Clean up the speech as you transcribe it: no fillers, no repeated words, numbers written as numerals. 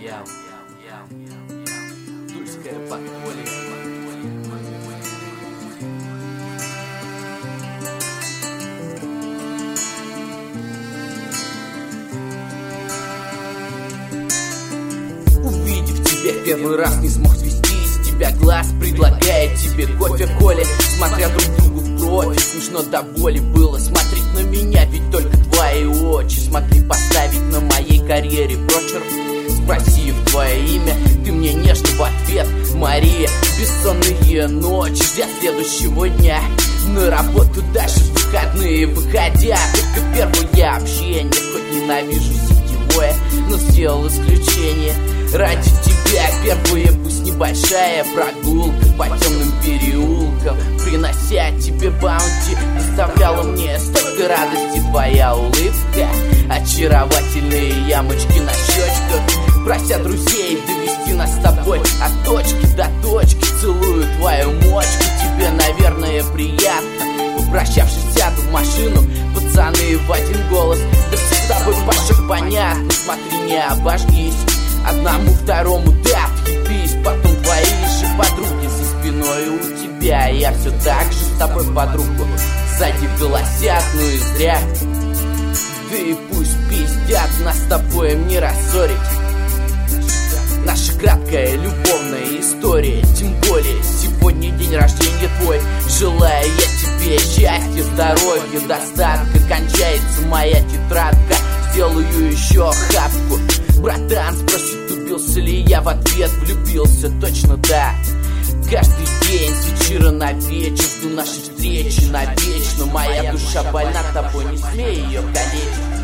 Тульское подполье. Увидев тебя первый раз, не смог свести с тебя глаз. Предлагает тебе кофе в холле, смотря друг другу в профиль. Смешно до боли было смотреть на меня, ведь только твои очи смогли поставить на моей карьере прочерк. Спросив твое имя, ты мне нежно в ответ: Мария. Бессонные ночи ждя следующего дня, на работу даже в выходные выходя. Только первое общение, хоть ненавижу сетевое, но сделал исключение ради тебя. Первая, пусть небольшая прогулка по темным переулкам, принося тебе баунти, доставляла мне столько радости твоя улыбка. Очаровательные ямочки на щечках, прося друзей довести нас с тобой от точки до точки. Целую твою мочку, тебе, наверное, приятно. Попрощавшись, сяду в машину, пацаны в один голос: да все с тобой, Паша, понятно, смотри, не обожгись. Одному, второму, да, въебись. Потом твои же подруги за спиной у тебя. Я все так же с тобой под руку, сзади голосят, ну и зря. Да и пусть пиздят, нас с тобой не рассорить. Наша краткая любовная история, тем более сегодня день рождения твой. Желаю я тебе счастья, здоровья, достатка. Кончается моя тетрадка, сделаю еще хапку. Братан спросит, влюбился ли я, в ответ: влюбился, точно да. Каждый день с вечера на вечер жду нашей встречи навечно. Моя душа больна тобой, не смей ее калечить.